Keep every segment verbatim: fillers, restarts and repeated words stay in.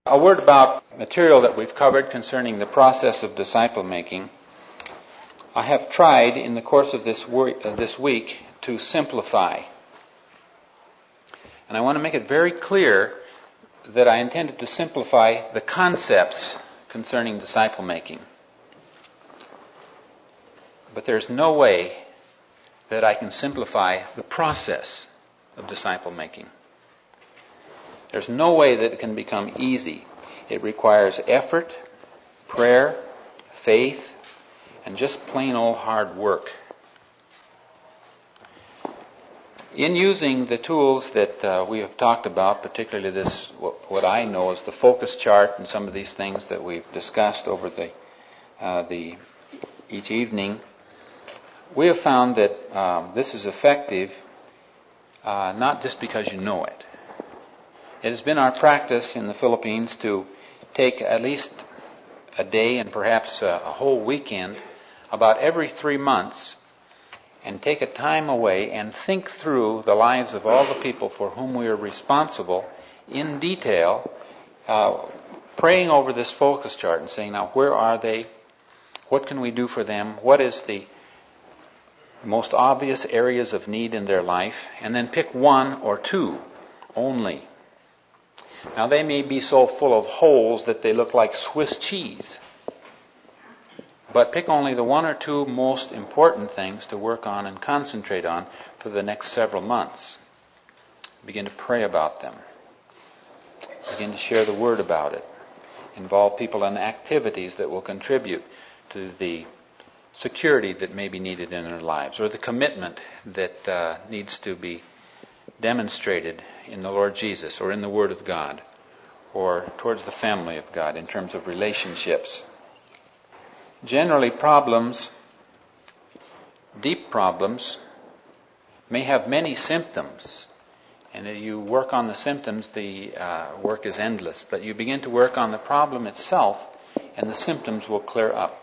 A word about material that we've covered concerning the process of disciple making. I have tried in the course of this, wor- uh, this week to simplify. And I want to make it very clear that I intended to simplify the concepts concerning disciple making. But there's no way that I can simplify the process of disciple making. There's no way that it can become easy. It requires effort, prayer, faith, and just plain old hard work. In using the tools that uh, we have talked about, particularly this, what, what I know is the focus chart and some of these things that we've discussed over the, uh, the each evening, we have found that um, this is effective uh, not just because you know it. It has been our practice in the Philippines to take at least a day and perhaps a, a whole weekend about every three months and take a time away and think through the lives of all the people for whom we are responsible in detail, uh, praying over this focus chart and saying, now, where are they? What can we do for them? What is the most obvious areas of need in their life? And then pick one or two only. Now, they may be so full of holes that they look like Swiss cheese. But pick only the one or two most important things to work on and concentrate on for the next several months. Begin to pray about them. Begin to share the word about it. Involve people in activities that will contribute to the security that may be needed in their lives, or the commitment that uh, needs to be demonstrated in the Lord Jesus or in the Word of God or towards the family of God in terms of relationships. Generally, problems, deep problems, may have many symptoms. And if you work on the symptoms, the uh, work is endless. But you begin to work on the problem itself, and the symptoms will clear up.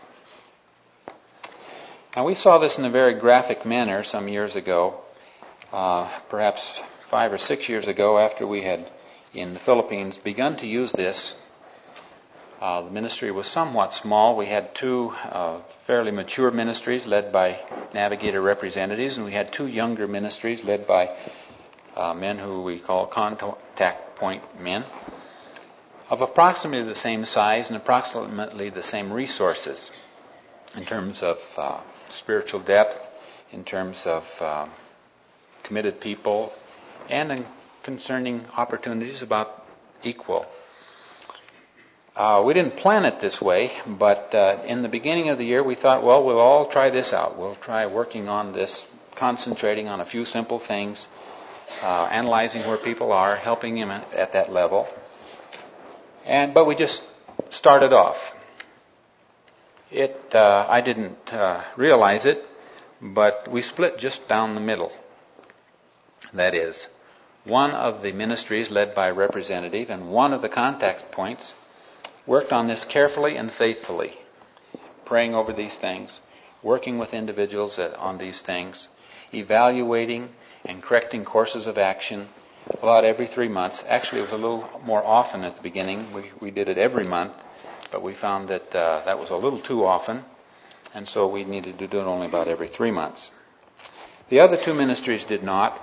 Now, we saw this in a very graphic manner some years ago, uh, perhaps five or six years ago, after we had, in the Philippines, begun to use this. Uh, the ministry was somewhat small. We had two uh, fairly mature ministries led by navigator representatives, and we had two younger ministries led by uh, men who we call contact point men, of approximately the same size and approximately the same resources in terms of uh, spiritual depth, in terms of uh, committed people, and in concerning opportunities about equal. Uh, we didn't plan it this way, but uh, in the beginning of the year we thought, well, we'll all try this out. We'll try working on this, concentrating on a few simple things, uh, analyzing where people are, helping them at that level. And but we just started off. It, uh, I didn't uh, realize it, but we split just down the middle. That is, one of the ministries led by a representative and one of the contact points worked on this carefully and faithfully, praying over these things, working with individuals on these things, evaluating and correcting courses of action about every three months. Actually, it was a little more often at the beginning. We, we did it every month, but we found that uh, that was a little too often, and so we needed to do it only about every three months. The other two ministries did not.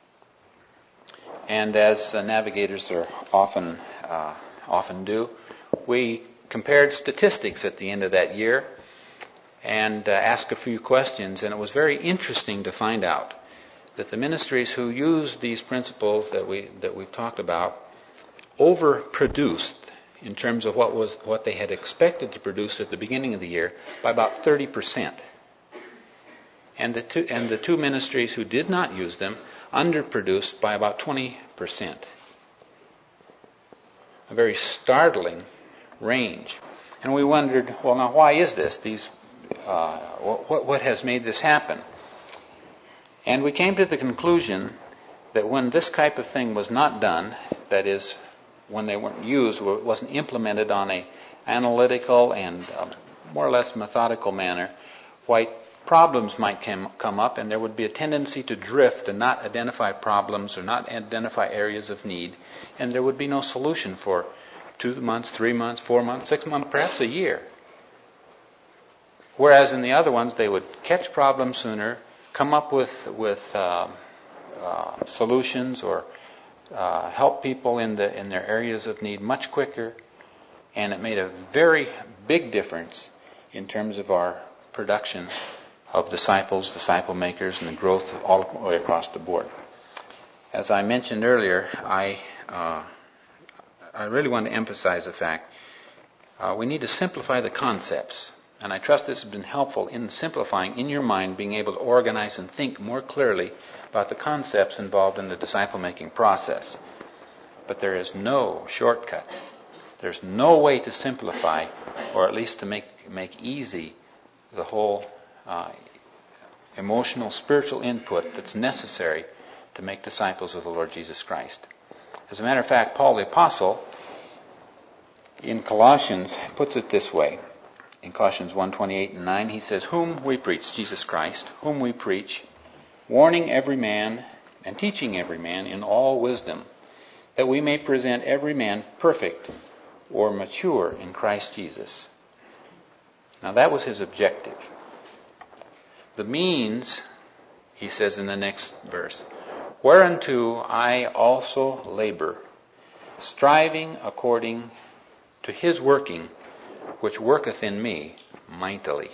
And as uh, navigators are often uh, often do, we compared statistics at the end of that year and uh, asked a few questions. And it was very interesting to find out that the ministries who used these principles that we that we've talked about overproduced in terms of what was what they had expected to produce at the beginning of the year by about thirty percent. And the two and the two ministries who did not use them underproduced by about twenty percent. A very startling range. And we wondered, well, now why is this? These, uh, what, what has made this happen? And we came to the conclusion that when this type of thing was not done, that is, when they weren't used, or it wasn't implemented on a analytical and um, more or less methodical manner, why problems might come, come up, and there would be a tendency to drift and not identify problems or not identify areas of need, and there would be no solution for two months, three months, four months, six months, perhaps a year. Whereas in the other ones, they would catch problems sooner, come up with with uh, uh, solutions, or uh, help people in the in their areas of need much quicker, and it made a very big difference in terms of our production of disciples, disciple makers, and the growth all the way across the board. As I mentioned earlier, I uh, I really want to emphasize the fact uh, we need to simplify the concepts. And I trust this has been helpful in simplifying in your mind, being able to organize and think more clearly about the concepts involved in the disciple-making process. But there is no shortcut. There's no way to simplify, or at least to make make easy, the whole uh, emotional, spiritual input that's necessary to make disciples of the Lord Jesus Christ. As a matter of fact, Paul the Apostle in Colossians puts it this way. In Colossians one twenty-eight and nine, he says, "Whom we preach, Jesus Christ, whom we preach, warning every man and teaching every man in all wisdom, that we may present every man perfect or mature in Christ Jesus." Now that was his objective. The means, he says in the next verse, "Whereunto I also labor, striving according to his working, which worketh in me mightily."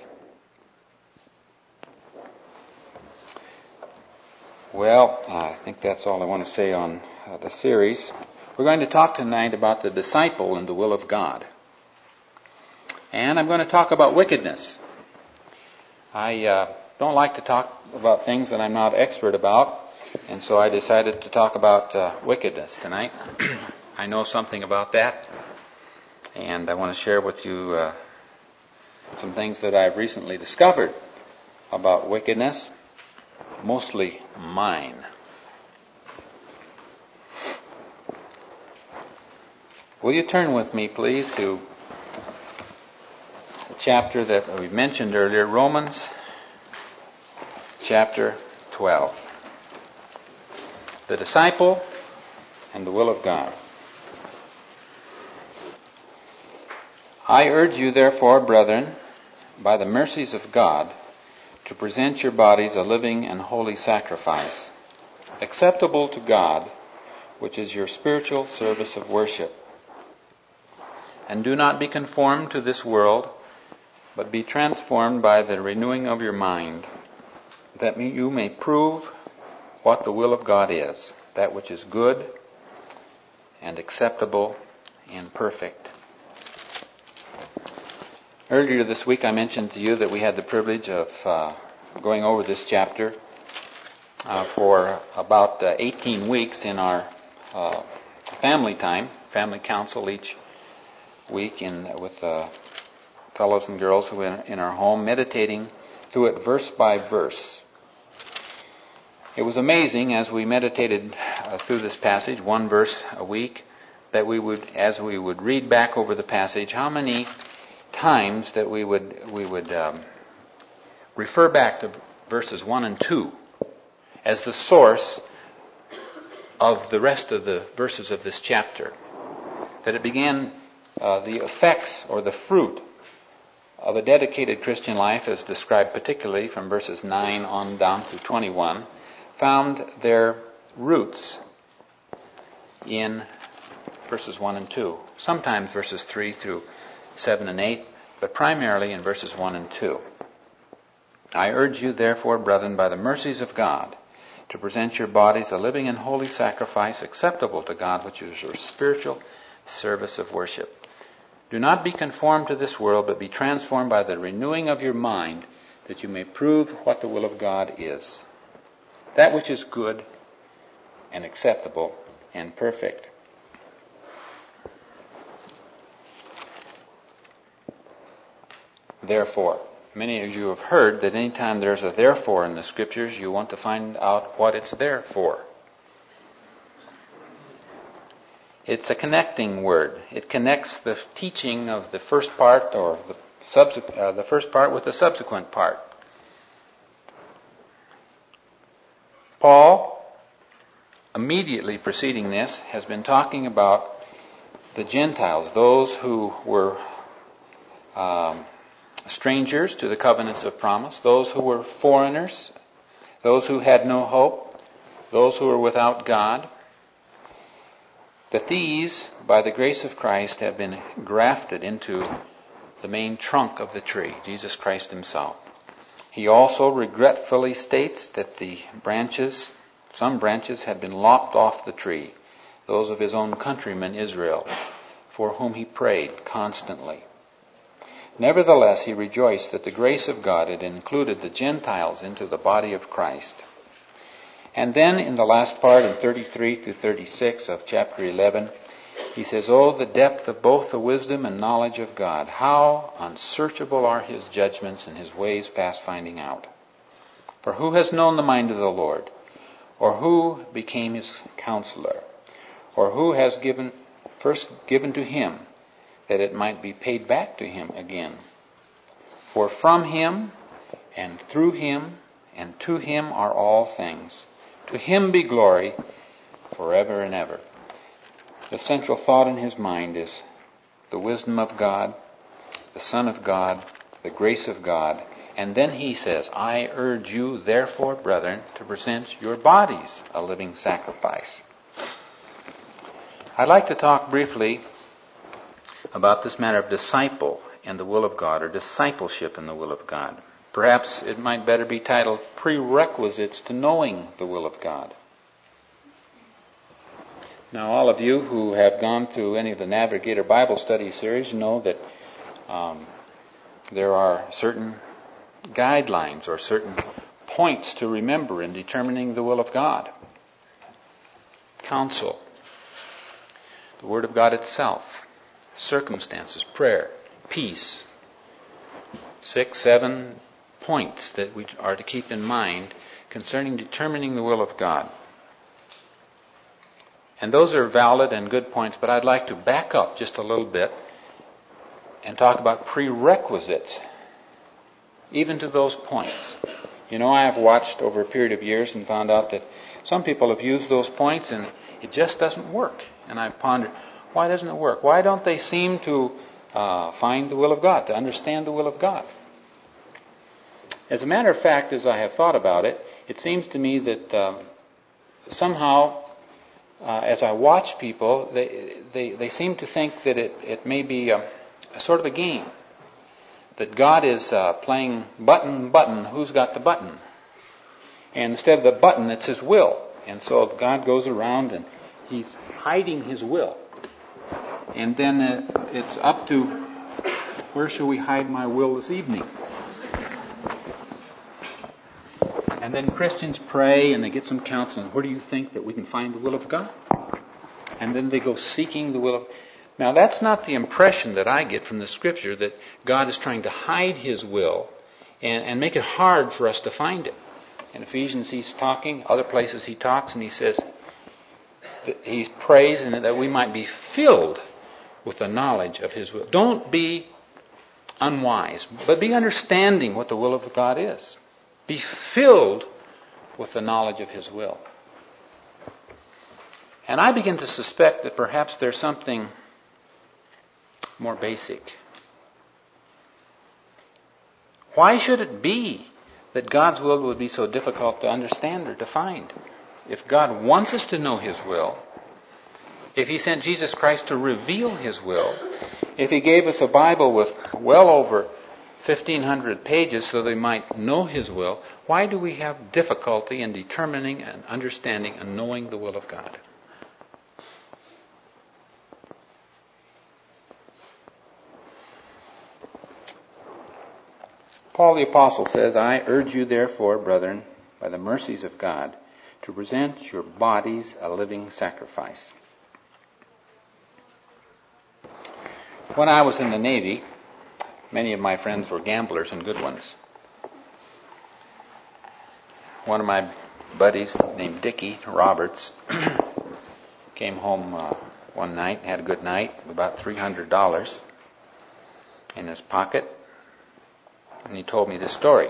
Well, I think that's all I want to say on uh, the series. We're going to talk tonight about the disciple and the will of God. And I'm going to talk about wickedness. I uh, don't like to talk about things that I'm not expert about, and so I decided to talk about uh, wickedness tonight. I know something about that. And I want to share with you uh, some things that I've recently discovered about wickedness, mostly mine. Will you turn with me, please, to a chapter that we mentioned earlier, Romans chapter twelve. The disciple and the will of God. "I urge you, therefore, brethren, by the mercies of God, to present your bodies a living and holy sacrifice, acceptable to God, which is your spiritual service of worship. And do not be conformed to this world, but be transformed by the renewing of your mind, that you may prove what the will of God is, that which is good and acceptable and perfect." Earlier this week I mentioned to you that we had the privilege of uh, going over this chapter uh, for about uh, eighteen weeks in our uh, family time, family council each week in with uh, fellows and girls who were in, in our home, meditating through it verse by verse. It was amazing as we meditated uh, through this passage, one verse a week, that we would, as we would read back over the passage, how many times that we would we would um, refer back to verses one and two as the source of the rest of the verses of this chapter. That it began uh, the effects or the fruit of a dedicated Christian life, as described particularly from verses nine on down through twenty-one, found their roots in verses one and two. Sometimes verses three through seven and eight, but primarily in verses one and two. "I urge you, therefore, brethren, by the mercies of God, to present your bodies a living and holy sacrifice acceptable to God, which is your spiritual service of worship. Do not be conformed to this world, but be transformed by the renewing of your mind, that you may prove what the will of God is, that which is good and acceptable and perfect." Therefore, many of you have heard that anytime there's a therefore in the Scriptures, you want to find out what it's there for. It's a connecting word. It connects the teaching of the first part or the, subsequent, uh, the first part with the subsequent part. Paul, immediately preceding this, has been talking about the Gentiles, those who were um, strangers to the covenants of promise, those who were foreigners, those who had no hope, those who were without God, that these, by the grace of Christ, have been grafted into the main trunk of the tree, Jesus Christ himself. He also regretfully states that the branches, some branches had been lopped off the tree, those of his own countrymen Israel, for whom he prayed constantly. Nevertheless, he rejoiced that the grace of God had included the Gentiles into the body of Christ. And then in the last part, in thirty-three through thirty-six of chapter eleven, he says, "Oh, the depth of both the wisdom and knowledge of God! How unsearchable are his judgments and his ways past finding out! For who has known the mind of the Lord? Or who became his counselor? Or who has given first given to him, that it might be paid back to him again? For from him, and through him, and to him are all things. To him be glory forever and ever." The central thought in his mind is the wisdom of God, the Son of God, the grace of God. And then he says, "I urge you, therefore, brethren, to present your bodies a living sacrifice." I'd like to talk briefly about this matter of disciple and the will of God, or discipleship in the will of God. Perhaps it might better be titled Prerequisites to Knowing the Will of God. Now, all of you who have gone through any of the Navigator Bible Study series know that um, there are certain guidelines or certain points to remember in determining the will of God. Counsel, the Word of God itself, circumstances, prayer, peace. Six, seven points that we are to keep in mind concerning determining the will of God. And those are valid and good points, but I'd like to back up just a little bit and talk about prerequisites, even to those points. You know, I have watched over a period of years and found out that some people have used those points and it just doesn't work. And I've pondered, why doesn't it work? Why don't they seem to uh, find the will of God, to understand the will of God? As a matter of fact, as I have thought about it, it seems to me that um, somehow, uh, as I watch people, they, they they seem to think that it, it may be a, a sort of a game. That God is uh, playing button, button, who's got the button? And instead of the button, it's his will. And so God goes around and he's hiding his will. And then uh, it's up to, where shall we hide my will this evening? And then Christians pray and they get some counseling. Where do you think that we can find the will of God? And then they go seeking the will of God. Now that's not the impression that I get from the Scripture, that God is trying to hide his will and, and make it hard for us to find it. In Ephesians he's talking, other places he talks, and he says, that he prays and that we might be filled with the knowledge of his will. Don't be unwise, but be understanding what the will of God is. Be filled with the knowledge of his will. And I begin to suspect that perhaps there's something more basic. Why should it be that God's will would be so difficult to understand or to find? If God wants us to know his will, if he sent Jesus Christ to reveal his will, if he gave us a Bible with well over fifteen hundred pages so that we might know his will, why do we have difficulty in determining and understanding and knowing the will of God? Paul the Apostle says, "I urge you therefore, brethren, by the mercies of God, to present your bodies a living sacrifice." When I was in the Navy, many of my friends were gamblers and good ones. One of my buddies named Dickie Roberts came home uh, one night, had a good night, with about three hundred dollars in his pocket, and he told me this story.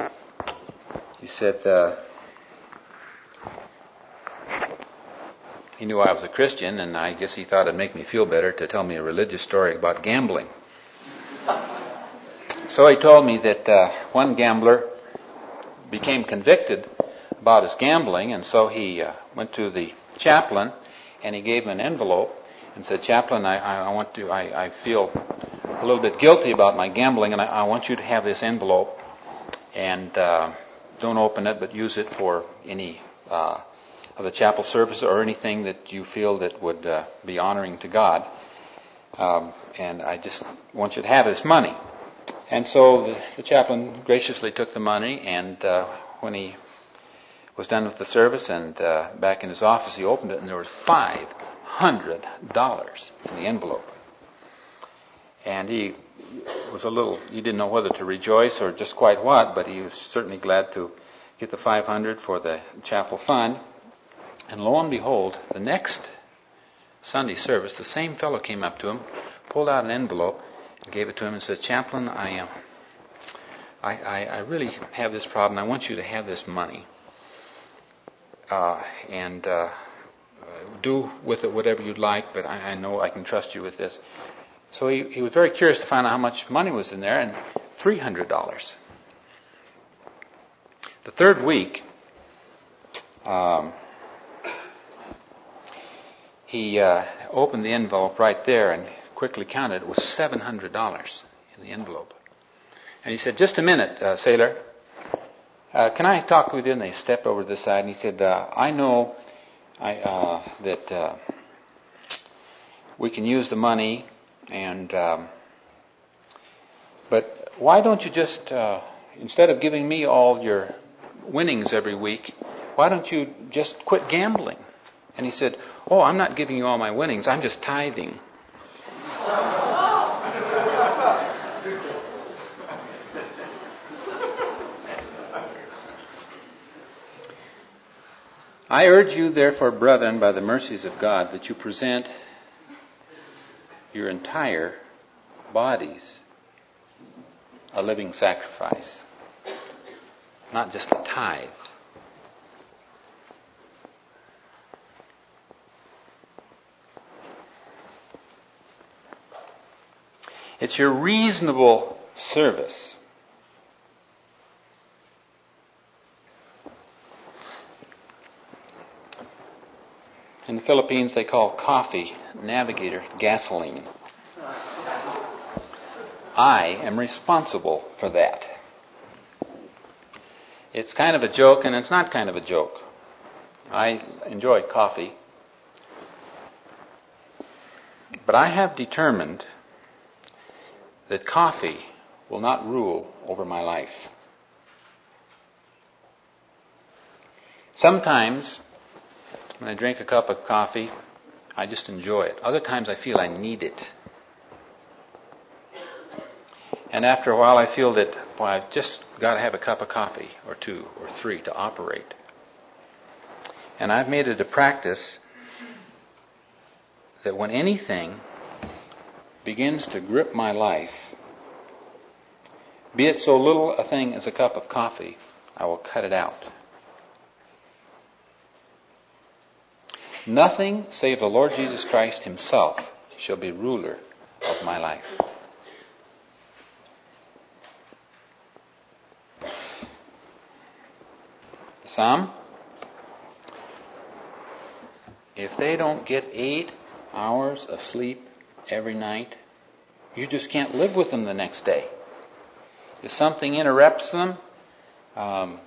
He said, uh, he knew I was a Christian, and I guess he thought it'd make me feel better to tell me a religious story about gambling. So he told me that uh, one gambler became convicted about his gambling, and so he uh, went to the chaplain, and he gave him an envelope and said, "Chaplain, I, I want to, I, I feel a little bit guilty about my gambling, and I, I want you to have this envelope, and uh, don't open it, but use it for any uh, of the chapel service or anything that you feel that would uh, be honoring to God. Um, and I just want you to have this money." And so the, the chaplain graciously took the money, and uh, when he was done with the service and uh, back in his office, he opened it, and there was five hundred dollars in the envelope. And he was a little, he didn't know whether to rejoice or just quite what, but he was certainly glad to get the five hundred dollars for the chapel fund. And lo and behold, the next Sunday service, the same fellow came up to him, pulled out an envelope, and gave it to him and said, "Chaplain, I, uh, I, I, I really have this problem. I want you to have this money. Uh, and uh, do with it whatever you'd like, but I, I know I can trust you with this." So he, he was very curious to find out how much money was in there, and three hundred dollars. The third week, um, he uh, opened the envelope right there and quickly counted. It was seven hundred dollars in the envelope. And he said, "Just a minute, uh, sailor. Uh, can I talk with you?" And they stepped over to the side, and he said, uh, "I know I, uh, that uh, we can use the money, and um, but why don't you just, uh, instead of giving me all your winnings every week, why don't you just quit gambling?" And he said, "Oh, I'm not giving you all my winnings. I'm just tithing." "I urge you, therefore, brethren, by the mercies of God, that you present your entire bodies a living sacrifice," not just a tithe. It's your reasonable service. In the Philippines, they call coffee navigator gasoline. I am responsible for that. It's kind of a joke, and it's not kind of a joke. I enjoy coffee. But I have determined that coffee will not rule over my life. Sometimes, when I drink a cup of coffee, I just enjoy it. Other times I feel I need it. And after a while I feel that, well, I've just got to have a cup of coffee, or two, or three, to operate. And I've made it a practice that when anything begins to grip my life, be it so little a thing as a cup of coffee, I will cut it out. Nothing save the Lord Jesus Christ Himself shall be ruler of my life. Some, if they don't get eight hours of sleep every night, you just can't live with them the next day. If something interrupts them, um,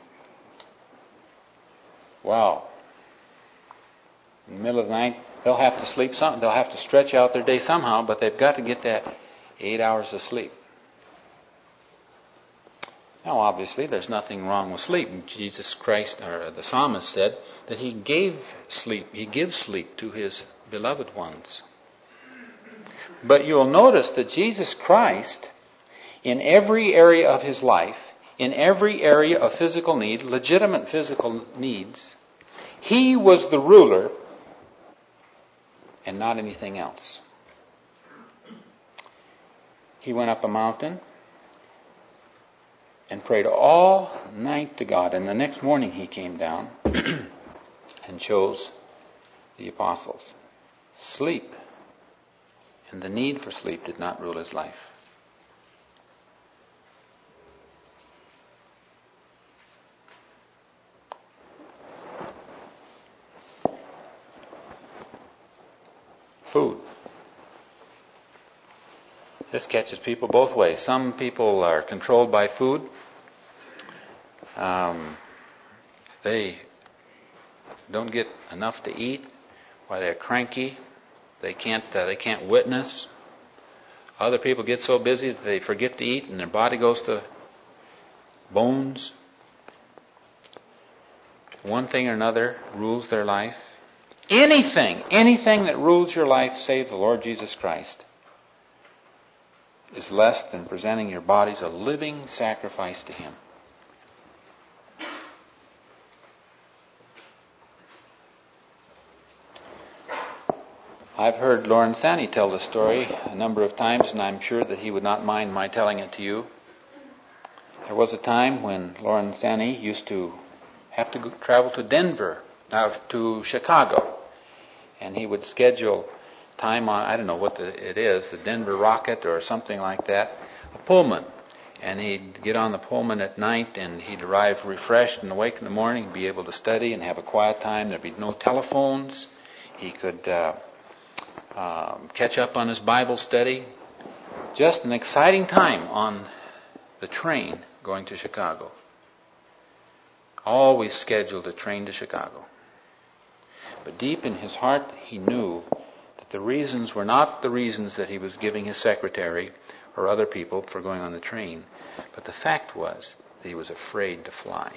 wow. In the middle of the night, they'll have to sleep something. They'll have to stretch out their day somehow, but they've got to get that eight hours of sleep. Now, obviously, there's nothing wrong with sleep. Jesus Christ, or the psalmist said that He gave sleep. He gives sleep to His beloved ones. But you'll notice that Jesus Christ, in every area of His life, in every area of physical need, legitimate physical needs, He was the ruler and not anything else. He went up a mountain and prayed all night to God. And the next morning He came down and chose the apostles. Sleep and the need for sleep did not rule his life. Food. This catches people both ways. Some people are controlled by food. Um, they don't get enough to eat, why they're cranky. They can't. Uh, they can't witness. Other people get so busy that they forget to eat, and their body goes to bones. One thing or another rules their life. Anything, anything that rules your life, save the Lord Jesus Christ, is less than presenting your bodies a living sacrifice to Him. I've heard Loren Sani tell the story a number of times, and I'm sure that he would not mind my telling it to you. There was a time when Loren Sani used to have to go, travel to Denver, uh, to Chicago, and he would schedule time on, I don't know what the, it is, the Denver Rocket or something like that, a Pullman. And he'd get on the Pullman at night, and he'd arrive refreshed and awake in the morning, be able to study and have a quiet time. There'd be no telephones. He could uh, um, catch up on his Bible study. Just an exciting time on the train going to Chicago. Always scheduled a train to Chicago. But deep in his heart, he knew that the reasons were not the reasons that he was giving his secretary or other people for going on the train. But the fact was that he was afraid to fly.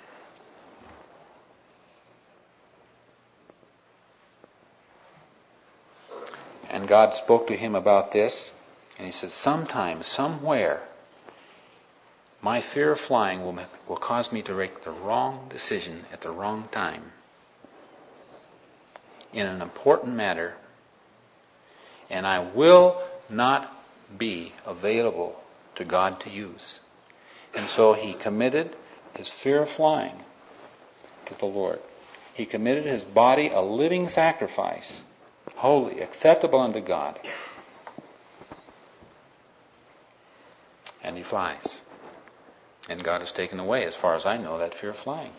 And God spoke to him about this, and he said, sometime, somewhere, my fear of flying will, will cause me to make the wrong decision at the wrong time in an important matter, and I will not be available to God to use. And so he committed his fear of flying to the Lord. He committed his body a living sacrifice, holy, acceptable unto God. And he flies. And God has taken away, as far as I know, that fear of flying.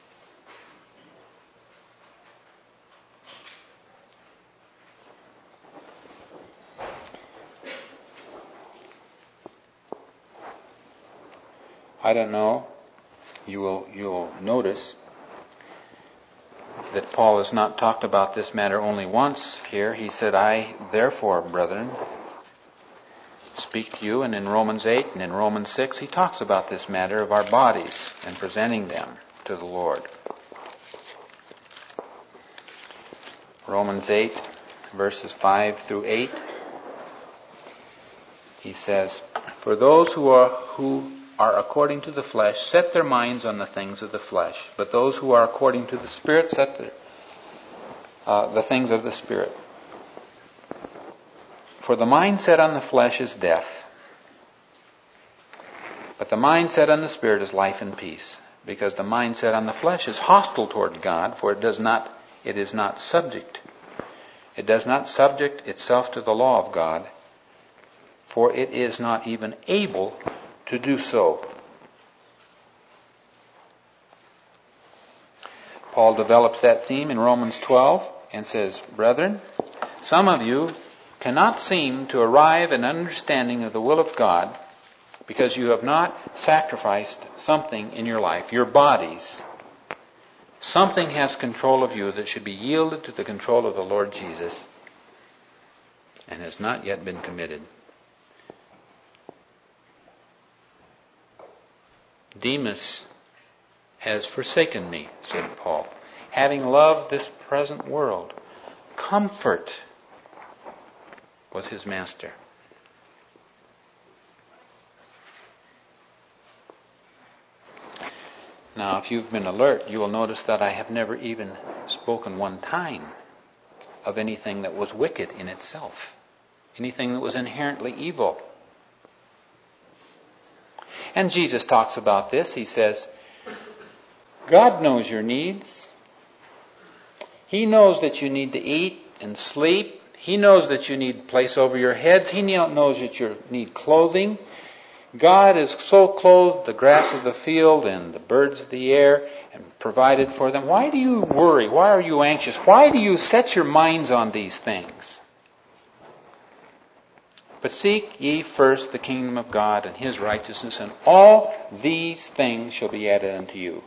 I don't know. You will you'll notice that Paul has not talked about this matter only once here. He said, I, therefore, brethren, speak to you. And in Romans eight and in Romans six, he talks about this matter of our bodies and presenting them to the Lord. Romans eight, verses five through eight, he says, for those who are who are according to the flesh set their minds on the things of the flesh, but those who are according to the Spirit set their, uh, the things of the Spirit. For the mind set on the flesh is death, but the mind set on the Spirit is life and peace, because the mind set on the flesh is hostile toward God, for it does not, it is not subject. It does not subject itself to the law of God, for it is not even able to do so. Paul develops that theme in Romans twelve and says, brethren, some of you cannot seem to arrive at an understanding of the will of God because you have not sacrificed something in your life, your bodies. Something has control of you that should be yielded to the control of the Lord Jesus and has not yet been committed. Demas has forsaken me, said Paul, having loved this present world. Comfort was his master. Now, if you've been alert, you will notice that I have never even spoken one time of anything that was wicked in itself, anything that was inherently evil. And Jesus talks about this. He says, God knows your needs. He knows that you need to eat and sleep. He knows that you need a place over your heads. He knows that you need clothing. God has so clothed the grass of the field and the birds of the air and provided for them. Why do you worry? Why are you anxious? Why do you set your minds on these things? But seek ye first the kingdom of God and His righteousness, and all these things shall be added unto you.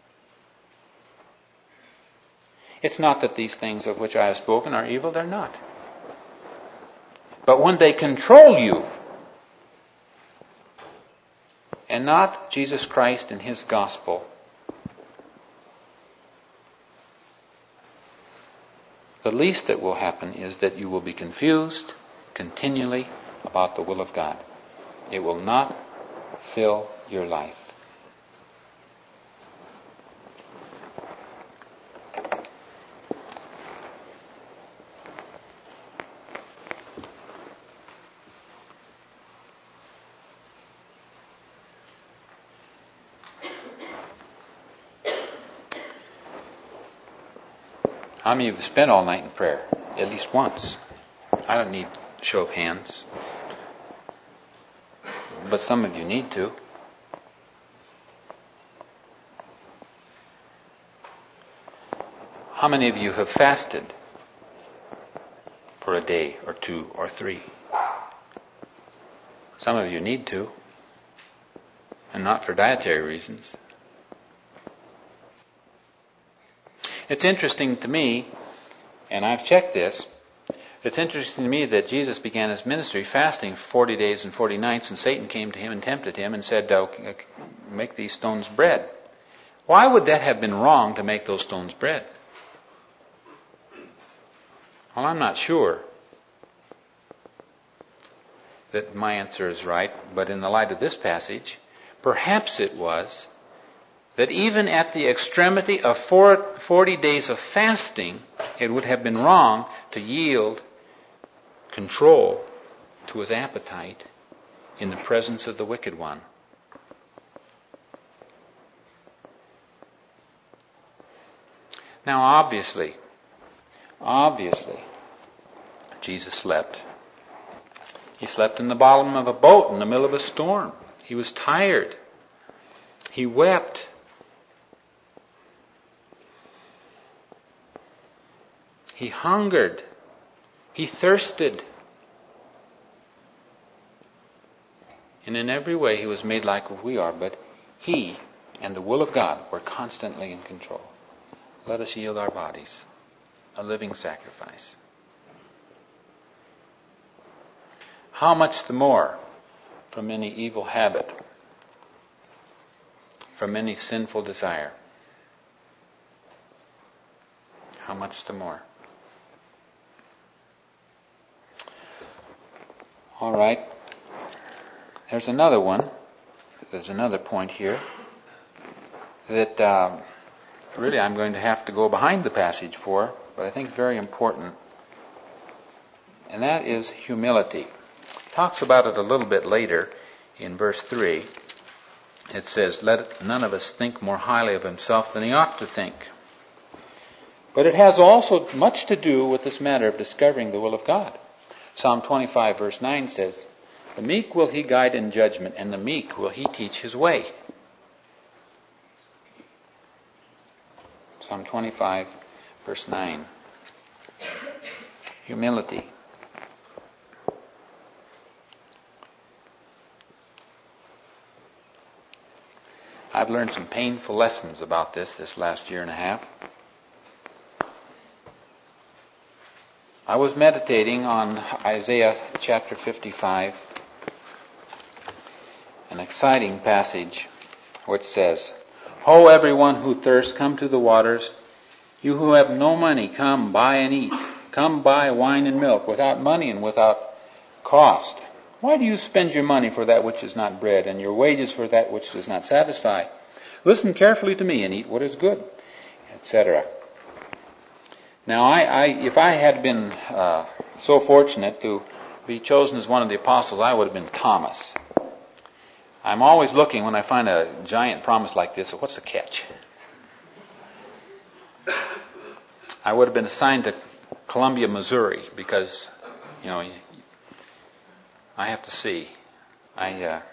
It's not that these things of which I have spoken are evil. They're not. But when they control you, and not Jesus Christ and His gospel, the least that will happen is that you will be confused continually about the will of God. It will not fill your life. How many of you have spent all night in prayer? At least once. I don't need a show of hands. But some of you need to. How many of you have fasted for a day or two or three? Some of you need to. And not for dietary reasons. It's interesting to me, and I've checked this, it's interesting to me that Jesus began His ministry fasting for forty days and forty nights, and Satan came to Him and tempted Him and said, oh, make these stones bread. Why would that have been wrong to make those stones bread? Well, I'm not sure that my answer is right, but in the light of this passage, perhaps it was that even at the extremity of forty days of fasting, it would have been wrong to yield control to his appetite in the presence of the wicked one. Now, obviously, obviously, Jesus slept. He slept in the bottom of a boat in the middle of a storm. He was tired. He wept. He hungered. He thirsted. And in every way he was made like we are, but he and the will of God were constantly in control. Let us yield our bodies, a living sacrifice. How much the more from any evil habit, from any sinful desire? How much the more? All right. There's another one. There's another point here that uh, really I'm going to have to go behind the passage for, but I think it's very important. And that is humility. Talks about it a little bit later in verse three. It says, let none of us think more highly of himself than he ought to think. But it has also much to do with this matter of discovering the will of God. Psalm twenty-five verse nine says, the meek will he guide in judgment, and the meek will he teach his way. Psalm twenty-five verse nine. Humility. I've learned some painful lessons about this this last year and a half. I was meditating on Isaiah chapter fifty-five, an exciting passage which says, Ho, everyone who thirsts, come to the waters. You who have no money, come, buy and eat. Come buy wine and milk without money and without cost. Why do you spend your money for that which is not bread, and your wages for that which does not satisfy? Listen carefully to me and eat what is good, et cetera. Now, I, I, if I had been uh, so fortunate to be chosen as one of the apostles, I would have been Thomas. I'm always looking when I find a giant promise like this, so what's the catch? I would have been assigned to Columbia, Missouri, because, you know, I have to see. I uh,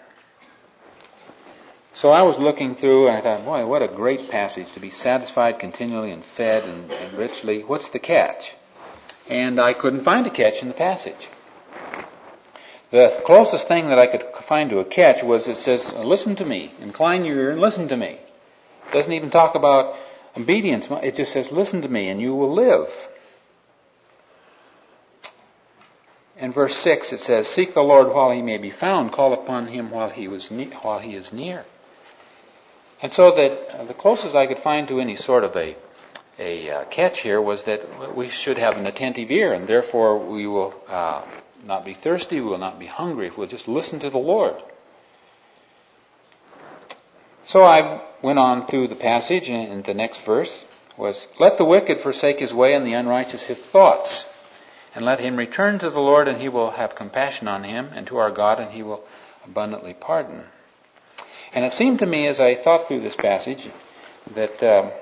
so I was looking through, and I thought, boy, what a great passage to be satisfied continually and fed and, and richly. What's the catch? And I couldn't find a catch in the passage. The closest thing that I could find to a catch was it says, listen to me, incline your ear and listen to me. It doesn't even talk about obedience. It just says, listen to me and you will live. In verse six it says, seek the Lord while he may be found, call upon him while he was ne- while he is near. And so that uh, the closest I could find to any sort of a a uh, catch here was that we should have an attentive ear, and therefore we will uh, not be thirsty, we will not be hungry if we'll just listen to the Lord. So I went on through the passage, and the next verse was, let the wicked forsake his way and the unrighteous his thoughts, and let him return to the Lord, and he will have compassion on him, and to our God, and he will abundantly pardon. And it seemed to me as I thought through this passage that um,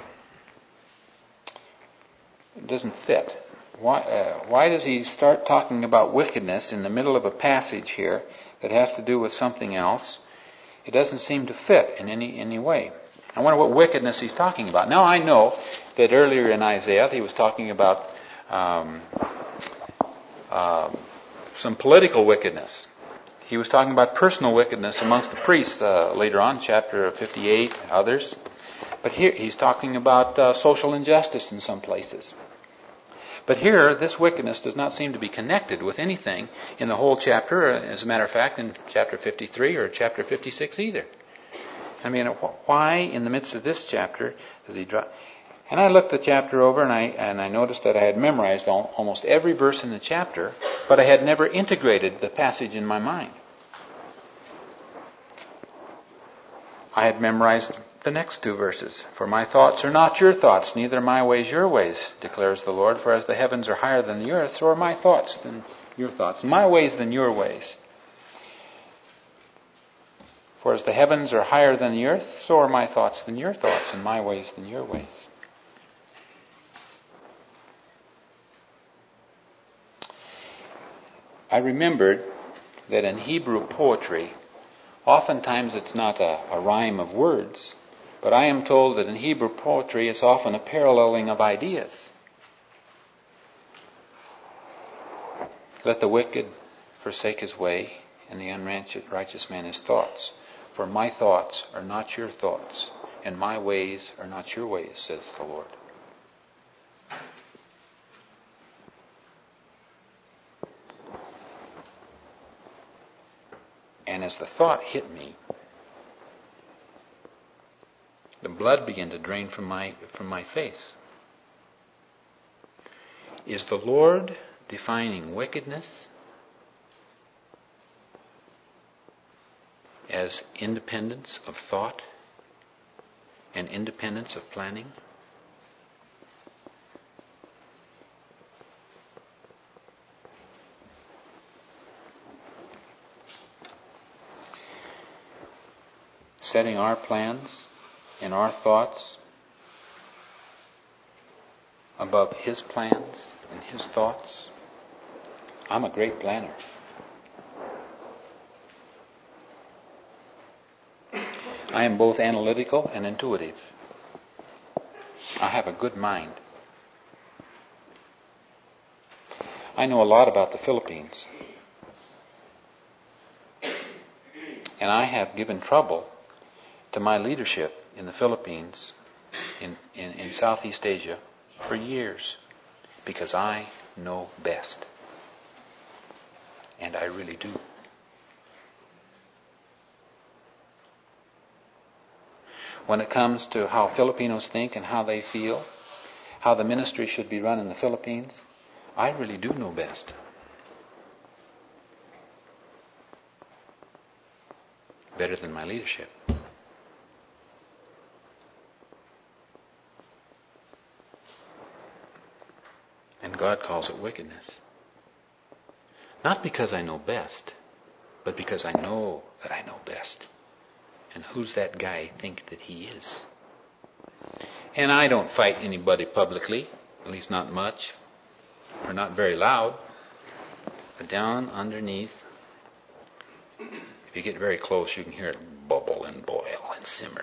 it doesn't fit. Why, uh, why does he start talking about wickedness in the middle of a passage here that has to do with something else? It doesn't seem to fit in any any way. I wonder what wickedness he's talking about. Now I know that earlier in Isaiah he was talking about um, uh, some political wickedness. He was talking about personal wickedness amongst the priests uh, later on, chapter fifty-eight, others. But here he's talking about uh, social injustice in some places. But here, this wickedness does not seem to be connected with anything in the whole chapter, as a matter of fact, in chapter fifty-three or chapter fifty-six either. I mean, why in the midst of this chapter does he drop? And I looked the chapter over and I and I noticed that I had memorized all, almost every verse in the chapter, but I had never integrated the passage in my mind. I had memorized the next two verses. For my thoughts are not your thoughts, neither my ways your ways, declares the Lord. For as the heavens are higher than the earth, so are my thoughts than your thoughts, my ways than your ways. For as the heavens are higher than the earth, so are my thoughts than your thoughts, and my ways than your ways. I remembered that in Hebrew poetry, oftentimes it's not a, a rhyme of words, but I am told that in Hebrew poetry it's often a paralleling of ideas. Let the wicked forsake his way, and the unrighteous man his thoughts. For my thoughts are not your thoughts, and my ways are not your ways, says the Lord. And as the thought hit me, the blood began to drain from my from my face. Is the Lord defining wickedness as independence of thought and independence of planning? Setting our plans and our thoughts above His plans and His thoughts. I'm a great planner. I am both analytical and intuitive. I have a good mind. I know a lot about the Philippines. And I have given trouble to my leadership in the Philippines, in, in, in Southeast Asia, for years, because I know best. And I really do. When it comes to how Filipinos think and how they feel, how the ministry should be run in the Philippines, I really do know best. Better than my leadership. And God calls it wickedness. Not because I know best, but because I know that I know best. And who's that guy think that he is? And I don't fight anybody publicly at least not much, or not very loud, but down underneath. If you get very close, you can hear it bubble and boil and simmer.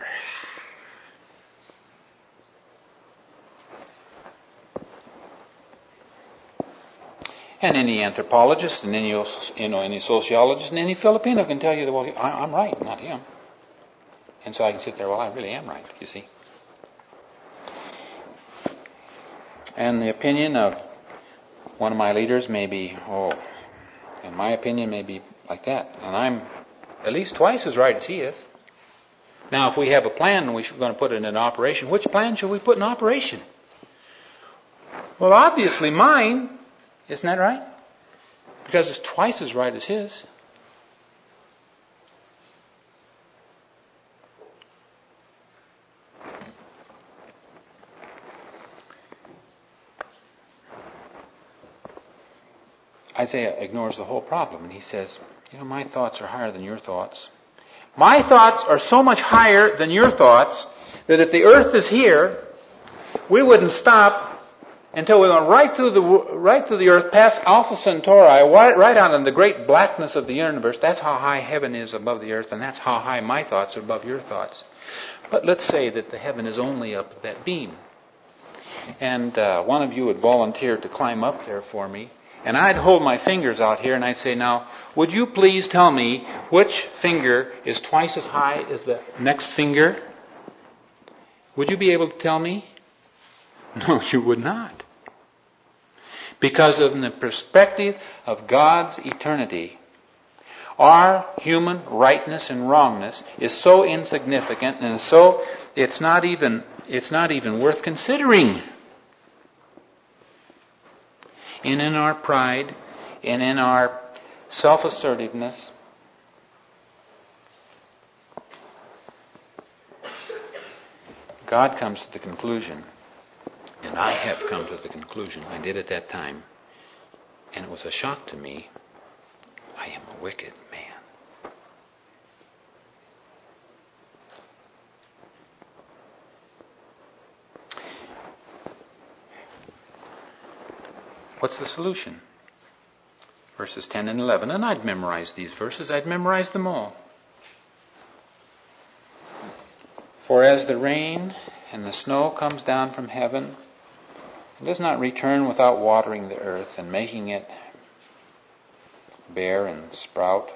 And any anthropologist, and any you know any sociologist, and any Filipino can tell you that, well, I, I'm right, not him. And so I can sit there, well, I really am right, you see. And the opinion of one of my leaders may be, oh, and my opinion may be like that. And I'm at least twice as right as he is. Now, if we have a plan and we're going to put it in operation, which plan should we put in operation? Well, obviously mine. Isn't that right? Because it's twice as right as his. Isaiah ignores the whole problem, and he says, you know, my thoughts are higher than your thoughts. My thoughts are so much higher than your thoughts that if the earth is here, we wouldn't stop until we went right through the right through the earth, past Alpha Centauri, right, right out in the great blackness of the universe. That's how high heaven is above the earth, and that's how high my thoughts are above your thoughts. But let's say that the heaven is only up that beam. And uh, one of you would volunteer to climb up there for me, and I'd hold my fingers out here, and I'd say, now, would you please tell me which finger is twice as high as the next finger? Would you be able to tell me? No, you would not. Because of the perspective of God's eternity, our human rightness and wrongness is so insignificant, and so it's not even it's not even worth considering. And in our pride and in our self-assertiveness, God comes to the conclusion, and I have come to the conclusion, I did at that time, and it was a shock to me, I am a wicked man. What's the solution? Verses ten and eleven. And I'd memorized these verses. I'd memorized them all. For as the rain and the snow comes down from heaven, it does not return without watering the earth and making it bear and sprout,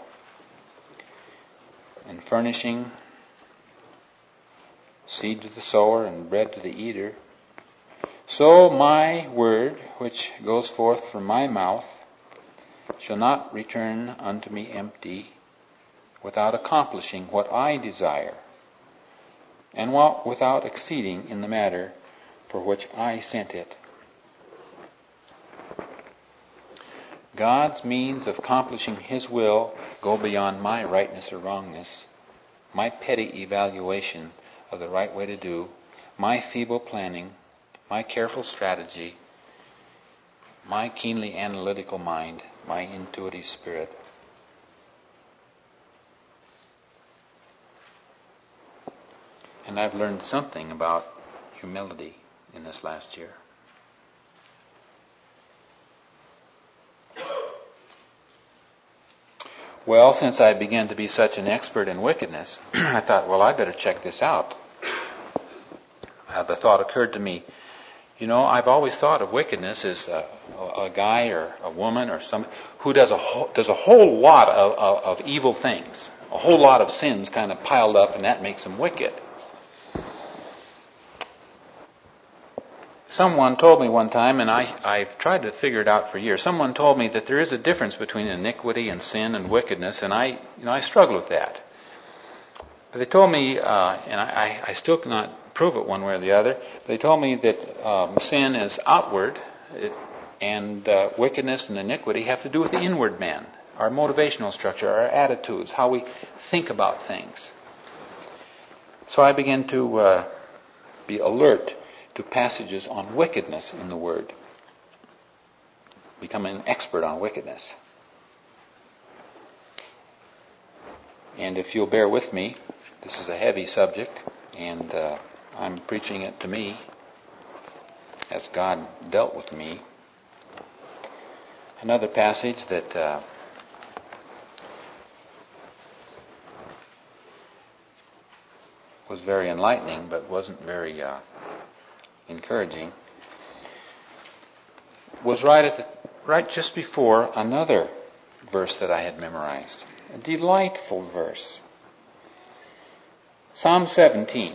and furnishing seed to the sower and bread to the eater, so my word, which goes forth from my mouth, shall not return unto me empty, without accomplishing what I desire, and without exceeding in the matter for which I sent it. God's means of accomplishing His will go beyond my rightness or wrongness, my petty evaluation of the right way to do, my feeble planning, my careful strategy, my keenly analytical mind, my intuitive spirit. And I've learned something about humility in this last year. Well, since I began to be such an expert in wickedness, I thought, well, I better check this out. Uh, the thought occurred to me, you know, I've always thought of wickedness as a, a guy or a woman or some who does a whole, does a whole lot of, of, of evil things, a whole lot of sins kind of piled up, and that makes them wicked. Someone told me one time, and I, I've tried to figure it out for years, someone told me that there is a difference between iniquity and sin and wickedness, and I, you know, I struggle with that. But they told me, uh, and I, I still cannot prove it one way or the other, but they told me that um, sin is outward, it, and uh, wickedness and iniquity have to do with the inward man, our motivational structure, our attitudes, how we think about things. So I began to uh, be alert to passages on wickedness in the Word. Become an expert on wickedness. And if you'll bear with me, this is a heavy subject, and uh, I'm preaching it to me. as God dealt with me. Another passage that uh, was very enlightening but wasn't very uh, encouraging was right at the, right just before another verse that I had memorized. A delightful verse. Psalm seventeen.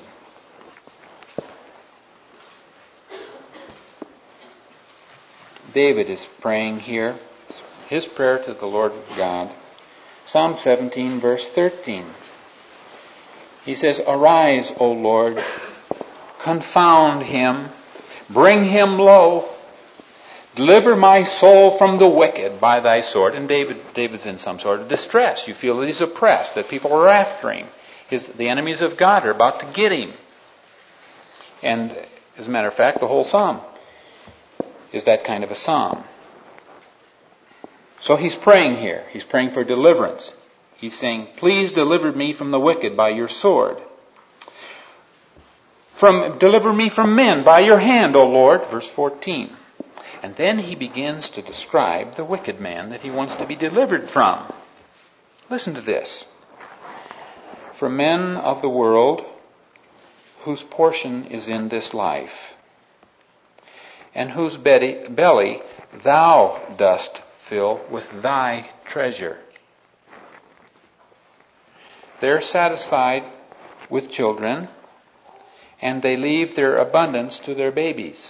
David is praying here, his prayer to the Lord God. Psalm seventeen, verse thirteen. He says, "Arise, O Lord, confound him, bring him low, deliver my soul from the wicked by thy sword." And David, David's in some sort of distress. You feel that he's oppressed, that people are after him. His, the enemies of God are about to get him. And as a matter of fact, the whole psalm is that kind of a psalm. So he's praying here. He's praying for deliverance. He's saying, "Please deliver me from the wicked by your sword. From, deliver me from men by your hand, O Lord." Verse fourteen. And then he begins to describe the wicked man that he wants to be delivered from. Listen to this. "From men of the world whose portion is in this life, and whose belly thou dost fill with thy treasure." They're satisfied with children, and they leave their abundance to their babies.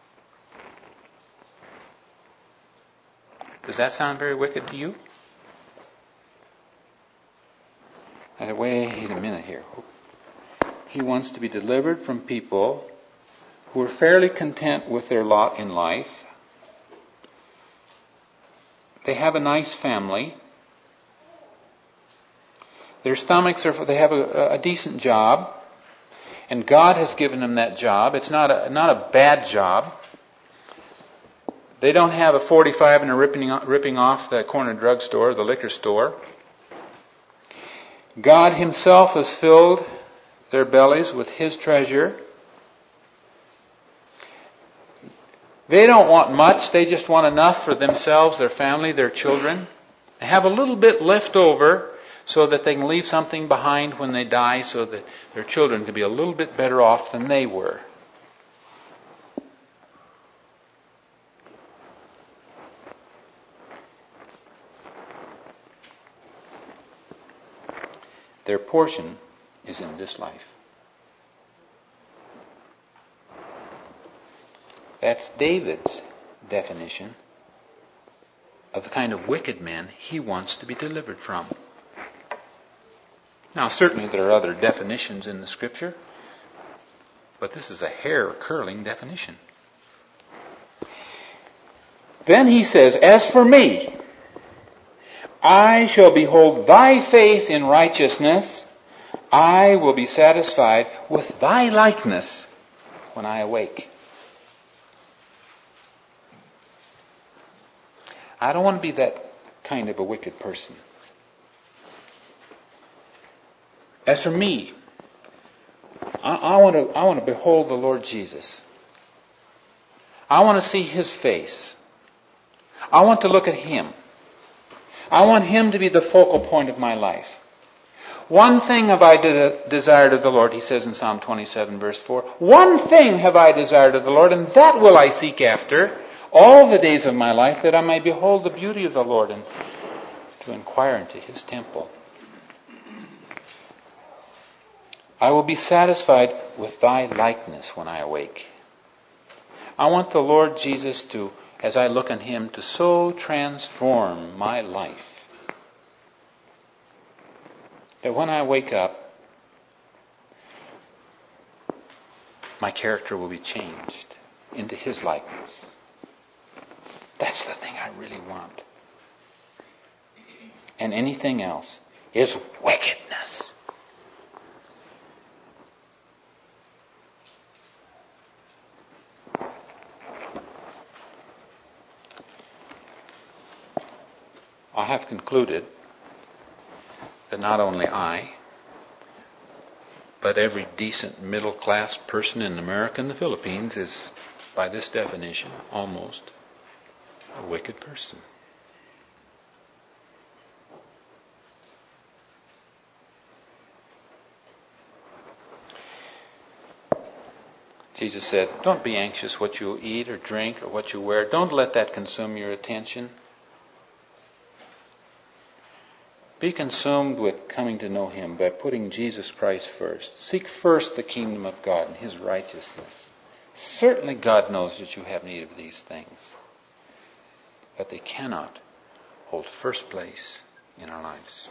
Does that sound very wicked to you? And wait a minute here. He wants to be delivered from people who are fairly content with their lot in life. They have a nice family. Their stomachs are, they have a, a decent job. And God has given them that job. It's not a, not a bad job. They don't have a forty-five and are ripping, ripping off the corner drugstore, the liquor store. God himself has filled their bellies with his treasure. They don't want much. They just want enough for themselves, their family, their children. They have a little bit left over so that they can leave something behind when they die so that their children can be a little bit better off than they were. Their portion is in this life. That's David's definition of the kind of wicked men he wants to be delivered from. Now, certainly there are other definitions in the Scripture, but this is a hair-curling definition. Then he says, "As for me, I shall behold thy face in righteousness. I will be satisfied with thy likeness when I awake." I don't want to be that kind of a wicked person. As for me, I, I want to I want to behold the Lord Jesus. I want to see his face. I want to look at him. I want him to be the focal point of my life. "One thing have I de- desired of the Lord," he says in Psalm twenty-seven, verse four. "One thing have I desired of the Lord, and that will I seek after all the days of my life, that I may behold the beauty of the Lord and to inquire into his temple. I will be satisfied with thy likeness when I awake." I want the Lord Jesus to, as I look on him, to so transform my life that when I wake up, my character will be changed into his likeness. That's the thing I really want. And anything else is wickedness. I have concluded that not only I, but every decent middle-class person in America and the Philippines is by this definition, almost a wicked person. Jesus said, don't be anxious what you eat or drink or what you wear. Don't let that consume your attention. Be consumed with coming to know Him by putting Jesus Christ first. Seek first the kingdom of God and His righteousness. Certainly God knows that you have need of these things, but they cannot hold first place in our lives.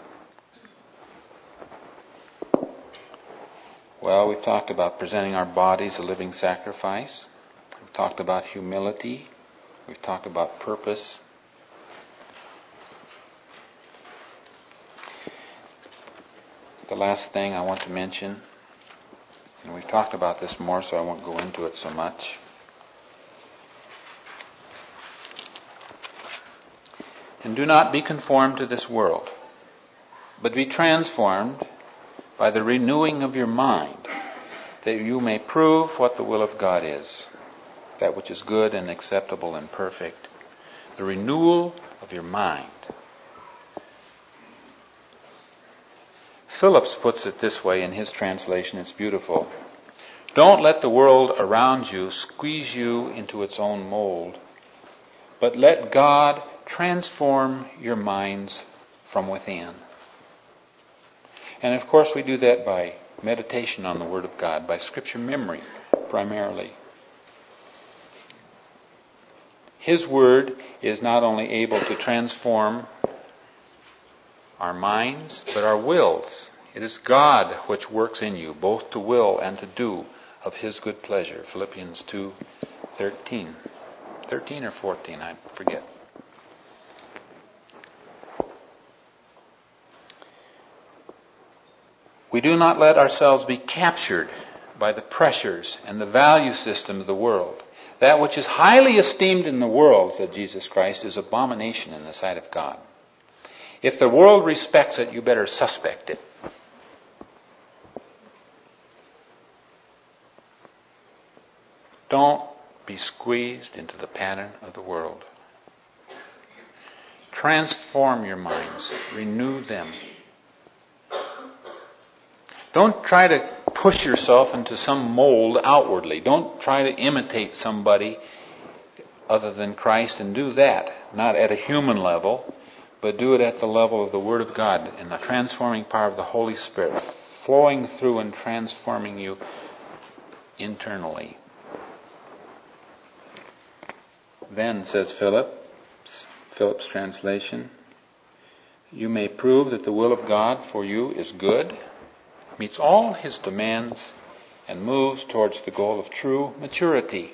Well, we've talked about presenting our bodies a living sacrifice. We've talked about humility. We've talked about purpose. The last thing I want to mention, and we've talked about this more, so I won't go into it so much. And do not be conformed to this world, but be transformed by the renewing of your mind, that you may prove what the will of God is, that which is good and acceptable and perfect. The renewal of your mind. Phillips puts it this way in his translation. It's beautiful. Don't let the world around you squeeze you into its own mold, but let God transform your minds from within. And of course we do that by meditation on the Word of God, by Scripture memory primarily. His Word is not only able to transform our minds, but our wills. It is God which works in you, both to will and to do of His good pleasure. Philippians two thirteen. thirteen or fourteen, I forget. We do not let ourselves be captured by the pressures and the value system of the world. That which is highly esteemed in the world, said Jesus Christ, is abomination in the sight of God. If the world respects it, you better suspect it. Don't be squeezed into the pattern of the world. Transform your minds. Renew them. Don't try to push yourself into some mold outwardly. Don't try to imitate somebody other than Christ and do that. Not at a human level, but do it at the level of the Word of God and the transforming power of the Holy Spirit flowing through and transforming you internally. Then, says Philip, Philip's translation, you may prove that the will of God for you is good, meets all His demands, and moves towards the goal of true maturity.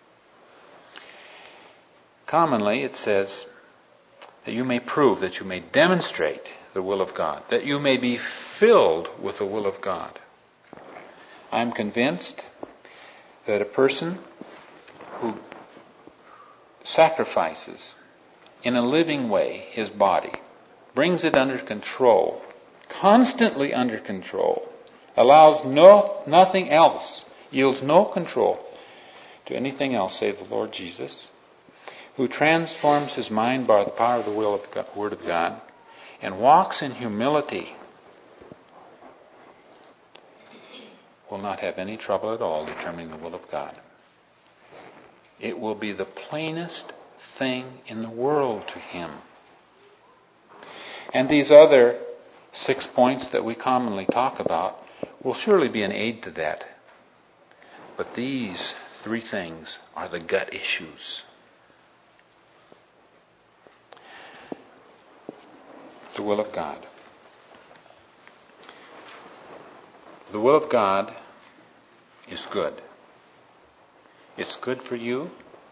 Commonly it says that you may prove, that you may demonstrate the will of God, that you may be filled with the will of God. I'm convinced that a person who sacrifices in a living way his body, brings it under control, constantly under control, allows no nothing else, yields no control to anything else save the Lord Jesus, who transforms his mind by the power of the will of God, Word of God, and walks in humility, will not have any trouble at all determining the will of God. It will be the plainest thing in the world to him. And these other six points that we commonly talk about will surely be an aid to that. But these three things are the gut issues. The will of God. The will of God is good. It's good for you.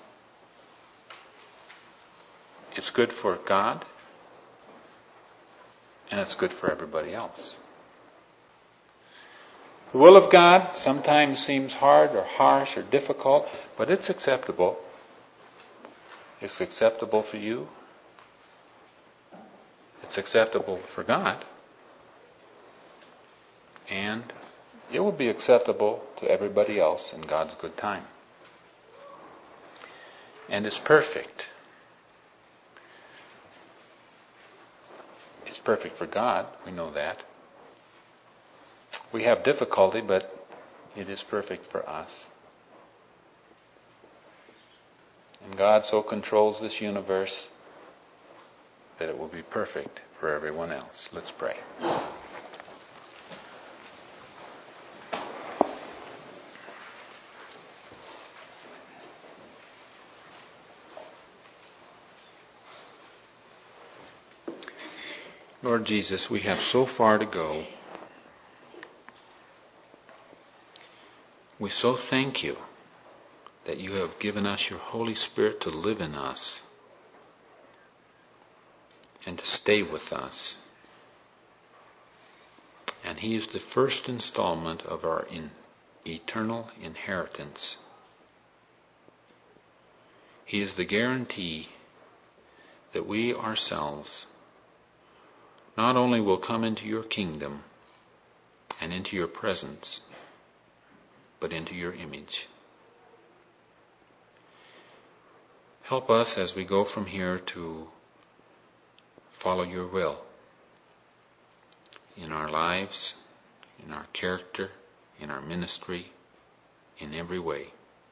It's good for God. And it's good for everybody else. The will of God sometimes seems hard or harsh or difficult, but it's acceptable. It's acceptable for you. It's acceptable for God. And it will be acceptable to everybody else in God's good time. and is perfect. It's perfect for God, we know that. We have difficulty, but it is perfect for us. And God so controls this universe that it will be perfect for everyone else. Let's pray. Lord Jesus, we have so far to go. We so thank you that you have given us your Holy Spirit to live in us and to stay with us. And he is the first installment of our in eternal inheritance. He is the guarantee that we ourselves not only will come into your kingdom and into your presence, but into your image. Help us as we go from here to follow your will in our lives, in our character, in our ministry, in every way.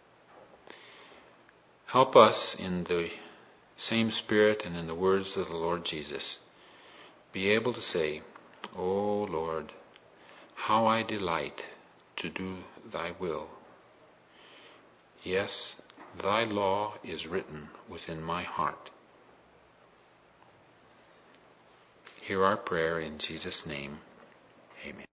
Help us in the same spirit and in the words of the Lord Jesus be able to say, "O Lord, how I delight to do thy will. Yes, thy law is written within my heart." Hear our prayer in Jesus' name. Amen.